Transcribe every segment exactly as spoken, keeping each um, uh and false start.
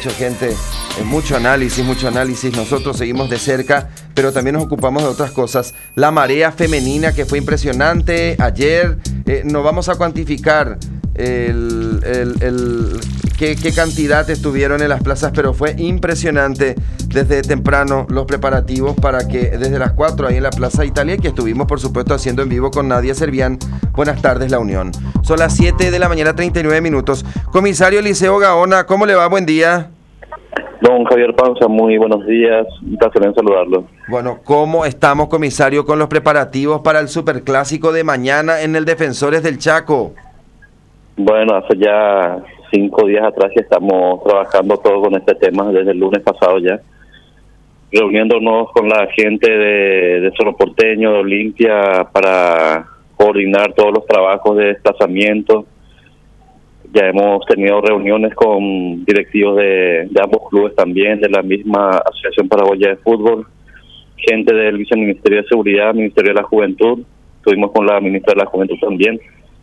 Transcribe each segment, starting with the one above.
mucha gente, eh, mucho análisis, mucho análisis. Nosotros seguimos de cerca, pero también nos ocupamos de otras cosas. La marea femenina que fue impresionante ayer, eh, no vamos a cuantificar el, el, el qué, qué cantidad estuvieron en las plazas, pero fue impresionante desde temprano los preparativos para que desde las cuatro ahí en la Plaza Italia, que estuvimos por supuesto haciendo en vivo con Nadia Servián. Buenas tardes, La Unión. Son las siete de la mañana, treinta y nueve minutos. Comisario Eliseo Gaona, ¿cómo le va? Buen día. Don Javier Panza, muy buenos días, un placer en saludarlo. Bueno, ¿cómo estamos, comisario, con los preparativos para el superclásico de mañana en el Defensores del Chaco? Bueno, hace ya cinco días atrás que estamos trabajando todo con este tema, desde el lunes pasado ya, reuniéndonos con la gente de, de Cerro Porteño, de Olimpia, para coordinar todos los trabajos de desplazamiento. Ya hemos tenido reuniones con directivos de, de ambos clubes también, de la misma Asociación Paraguaya de Fútbol, gente del Viceministerio de Seguridad, Ministerio de la Juventud, estuvimos con la Ministra de la Juventud también.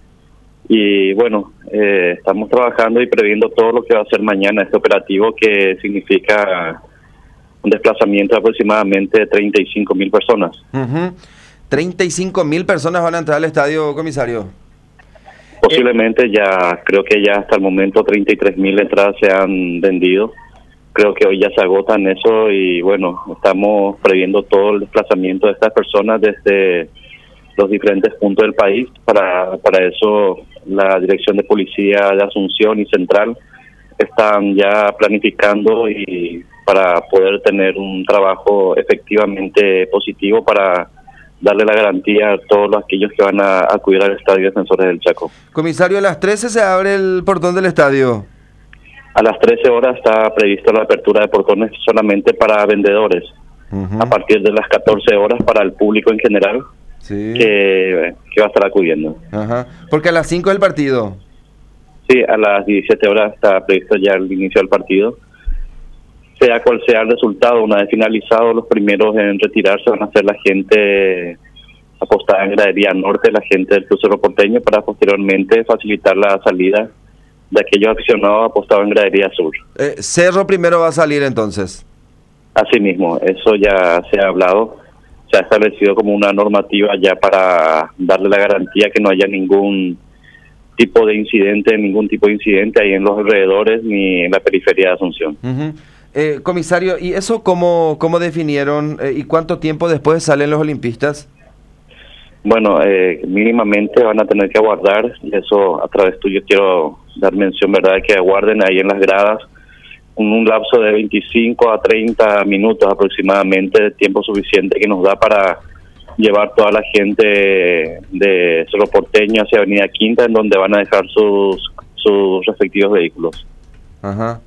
Y bueno, eh, estamos trabajando y previendo todo lo que va a ser mañana este operativo, que significa un desplazamiento de aproximadamente treinta y cinco mil personas. Uh-huh. treinta y cinco mil personas van a entrar al estadio, comisario. Posiblemente ya, creo que ya hasta el momento treinta y tres mil entradas se han vendido. Creo que hoy ya se agotan eso y bueno, estamos previendo todo el desplazamiento de estas personas desde los diferentes puntos del país. Para, para eso la Dirección de Policía de Asunción y Central están ya planificando y para poder tener un trabajo efectivamente positivo para darle la garantía a todos aquellos que van a acudir al Estadio Defensores del Chaco. Comisario, a las trece se abre el portón del estadio. A las trece horas está prevista la apertura de portones solamente para vendedores. Uh-huh. A partir de las catorce horas para el público en general, sí, que, que va a estar acudiendo. Ajá. Porque a las cinco del partido. Sí, a las diecisiete horas está previsto ya el inicio del partido. Sea cual sea el resultado, una vez finalizados los primeros en retirarse van a ser la gente apostada en gradería norte, la gente del Club Cerro Porteño, para posteriormente facilitar la salida de aquellos aficionados apostados en gradería sur. Eh, Cerro primero va a salir entonces. Así mismo, eso ya se ha hablado, se ha establecido como una normativa ya para darle la garantía que no haya ningún tipo de incidente, ningún tipo de incidente ahí en los alrededores ni en la periferia de Asunción. Uh-huh. Eh, comisario, ¿y eso cómo, cómo definieron eh, y cuánto tiempo después salen los olimpistas? Bueno, eh, mínimamente van a tener que aguardar, y eso a través tuyo quiero dar mención, ¿verdad?, de que aguarden ahí en las gradas un, un lapso de veinticinco a treinta minutos aproximadamente, de tiempo suficiente que nos da para llevar toda la gente de Cerro Porteño hacia Avenida Quinta, en donde van a dejar sus, sus respectivos vehículos. Ajá.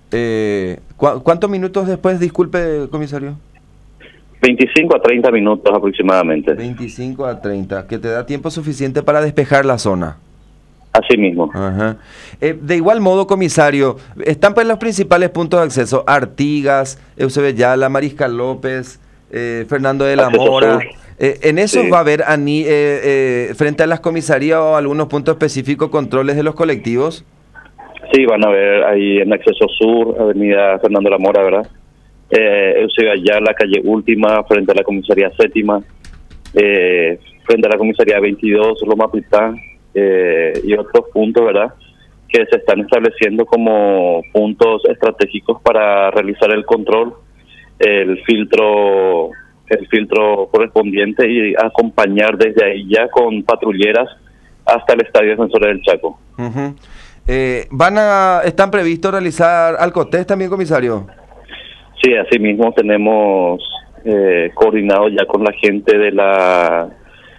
Eh, ¿cu ¿Cuántos minutos después, disculpe, comisario? veinticinco a treinta minutos aproximadamente. veinticinco a treinta, que te da tiempo suficiente para despejar la zona. Así mismo. Ajá. Eh, de igual modo, comisario, están pues los principales puntos de acceso: Artigas, Eusebio Yala, Mariscal López, eh, Fernando de la Acceso Mora. sur. Eh, ¿En eso Sí. va a haber, ani, eh, eh, frente a las comisarías o algunos puntos específicos, controles de los colectivos? Sí, van a ver ahí en Acceso Sur, Avenida Fernando de la Mora, ¿verdad? Eh, Eusebio Ayala, calle Última, frente a la comisaría Séptima, eh, frente a la comisaría veintidós, Loma Pitán, eh, y otros puntos, ¿verdad?, que se están estableciendo como puntos estratégicos para realizar el control, el filtro, el filtro correspondiente y acompañar desde ahí ya con patrulleras hasta el Estadio Defensores del Chaco. Uh-huh. Eh, ¿van a, ¿Están previstos realizar alcotest también, comisario? Sí, así mismo tenemos eh, coordinado ya con la gente de la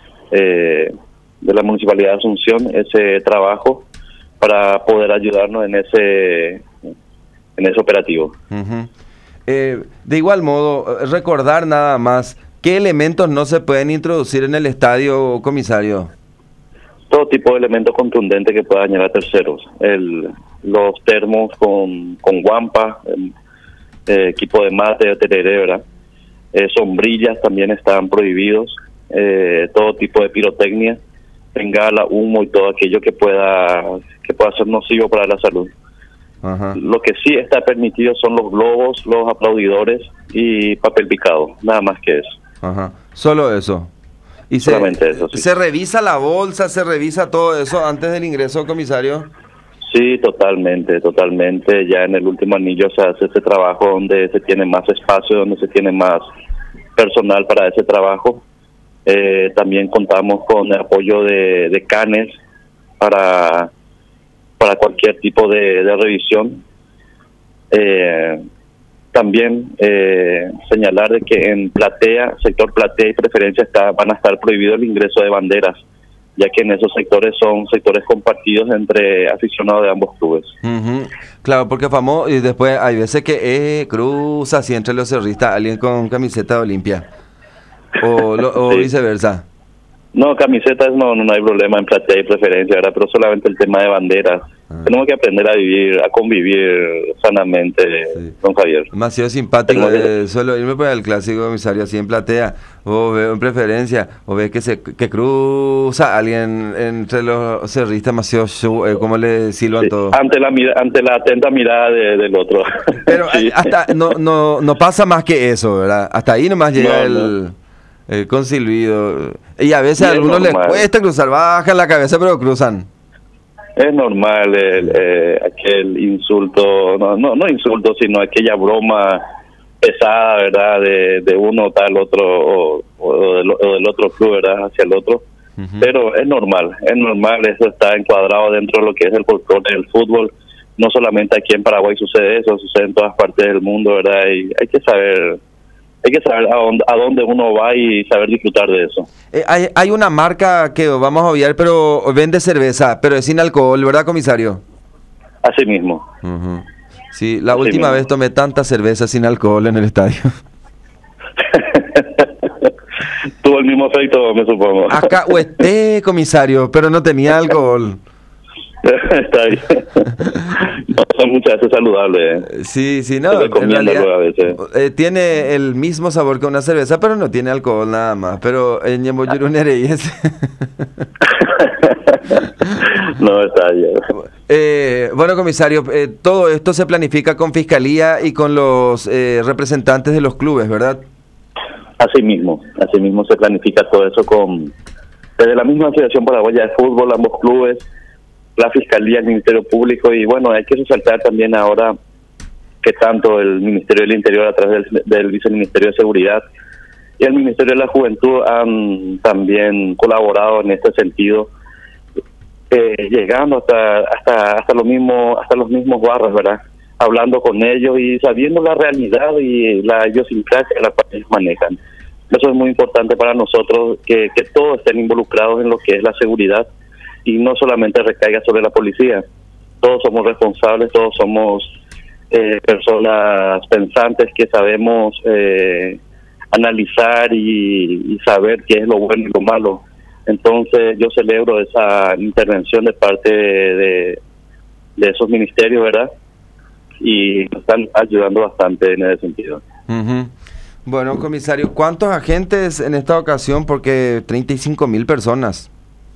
eh, de la Municipalidad de Asunción ese trabajo para poder ayudarnos en ese en ese operativo. Uh-huh. eh, de igual modo, recordar nada más, ¿qué elementos no se pueden introducir en el estadio, comisario? Todo tipo de elementos contundentes que pueda dañar a terceros. El, los termos con, con guampa, el, eh, equipo de mate, de tereré, ¿verdad? Eh, sombrillas también están prohibidos. Eh, todo tipo de pirotecnia, bengala, humo y todo aquello que pueda que pueda ser nocivo para la salud. Ajá. Lo que sí está permitido son los globos, los aplaudidores y papel picado, nada más que eso. Ajá. Solo eso. Y se, Solamente eso, sí. ¿Se revisa la bolsa, se revisa todo eso antes del ingreso, comisario? Sí, totalmente, totalmente. Ya en el último anillo se hace ese trabajo donde se tiene más espacio, donde se tiene más personal para ese trabajo. Eh, también contamos con el apoyo de, de canes para, para cualquier tipo de, de revisión. Eh, también eh, señalar de que en platea, sector platea y preferencia está, van a estar prohibido el ingreso de banderas, ya que en esos sectores son sectores compartidos entre aficionados de ambos clubes. Uh-huh. Claro, porque famoso, y después hay veces que eh, cruza así entre los cerristas alguien con camiseta de Olimpia, o, lo, o Sí. viceversa. No, camisetas no, no hay problema en platea y preferencia, ¿verdad? Pero solamente el tema de banderas. Ah. Tenemos que aprender a vivir, a convivir sanamente, sí. Don Javier. Demasiado simpático, eh, solo irme por el clásico, comisario, así en platea, o veo en preferencia, o ves que se que cruza alguien entre los cerristas, demasiado show, eh, como le silban sí. todo. Ante la ante la atenta mirada de, del otro. Pero sí. hasta no, no, no pasa más que eso, ¿verdad? Hasta ahí nomás llega no, el... No. El consilvido. Y a veces y a algunos les cuesta cruzar, bajan la cabeza pero cruzan. Es normal el, eh, aquel insulto, no, no no insulto, sino aquella broma pesada, ¿verdad? De, de uno tal otro o, o, del, o del otro club, ¿verdad? Hacia el otro. Uh-huh. Pero es normal, es normal, eso está encuadrado dentro de lo que es el folclore del fútbol. No solamente aquí en Paraguay sucede eso, sucede en todas partes del mundo, ¿verdad? Y hay que saber... Hay que saber a dónde, a dónde uno va y saber disfrutar de eso. Eh, hay, hay una marca que vamos a obviar, pero vende cerveza, pero es sin alcohol, ¿verdad, comisario? Así mismo. Uh-huh. Sí, la Así última mismo. vez tomé tanta cerveza sin alcohol en el estadio. Tuvo el mismo efecto, me supongo. Acá huesté, comisario, pero no tenía alcohol. Está bien. No, son muchas veces saludables. ¿eh? Sí, sí, no. En realidad, a veces. Eh, tiene el mismo sabor que una cerveza, pero no tiene alcohol nada más. Pero en Ñemboyurunere y ese. No, está bien. Eh, bueno, comisario, eh, todo esto se planifica con Fiscalía y con los eh, representantes de los clubes, ¿verdad? Así mismo, así mismo se planifica todo eso con desde la misma Asociación Paraguaya de Fútbol, ambos clubes, la Fiscalía, el Ministerio Público, y bueno, hay que resaltar también ahora que tanto el Ministerio del Interior a través del, del Viceministerio de Seguridad y el Ministerio de la Juventud han también colaborado en este sentido, eh, llegando hasta hasta hasta lo mismo hasta los mismos barrios, ¿verdad? Hablando con ellos y sabiendo la realidad y la idiosincrasia que la cual ellos manejan. Eso es muy importante para nosotros, que, que todos estén involucrados en lo que es la seguridad y no solamente recaiga sobre la policía. Todos somos responsables, todos somos eh, personas pensantes que sabemos eh, analizar y, y saber qué es lo bueno y lo malo. Entonces yo celebro esa intervención de parte de, de, de esos ministerios, ¿verdad? Y nos están ayudando bastante en ese sentido. Uh-huh. Bueno, comisario, ¿cuántos agentes en esta ocasión? Porque treinta y cinco mil personas.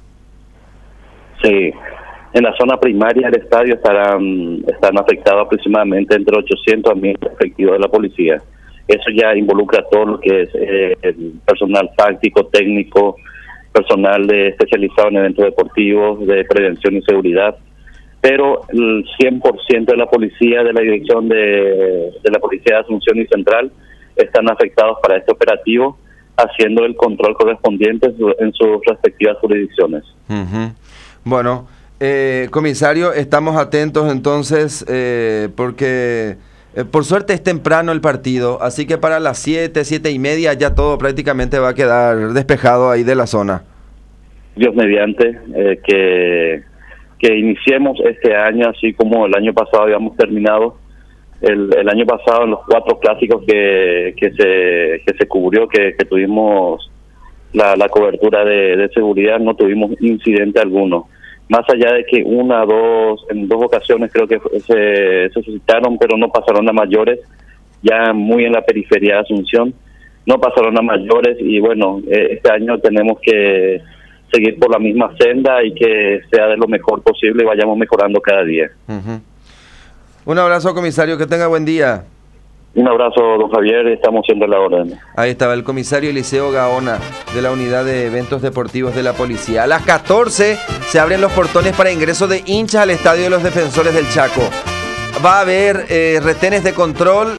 Sí, en la zona primaria del estadio estarán están afectados aproximadamente entre ochocientos a mil efectivos de la policía. Eso ya involucra todo lo que es eh, el personal táctico, técnico, personal de especializado en eventos deportivos, de prevención y seguridad. Pero el cien por ciento de la policía, de la dirección de, de la Policía de Asunción y Central, están afectados para este operativo, haciendo el control correspondiente en, su, en sus respectivas jurisdicciones. Uh-huh. Bueno, eh, comisario, estamos atentos entonces, eh, porque eh, por suerte es temprano el partido, así que para las siete, siete y media ya todo prácticamente va a quedar despejado ahí de la zona. Dios mediante, eh, que... que iniciemos este año así como el año pasado habíamos terminado. El, el año pasado en los cuatro clásicos que, que se que se cubrió, que, que tuvimos la, la cobertura de, de seguridad, no tuvimos incidente alguno. Más allá de que una, dos, en dos ocasiones creo que se, se suscitaron, pero no pasaron a mayores, ya muy en la periferia de Asunción, no pasaron a mayores y bueno, eh, este año tenemos que seguir por la misma senda y que sea de lo mejor posible y vayamos mejorando cada día. Uh-huh. Un abrazo, comisario, que tenga buen día. Un abrazo, don Javier, estamos siendo la orden. Ahí estaba el comisario Eliseo Gaona, de la Unidad de Eventos Deportivos de la Policía. A las catorce se abren los portones para ingreso de hinchas al Estadio de los Defensores del Chaco. Va a haber eh, retenes de control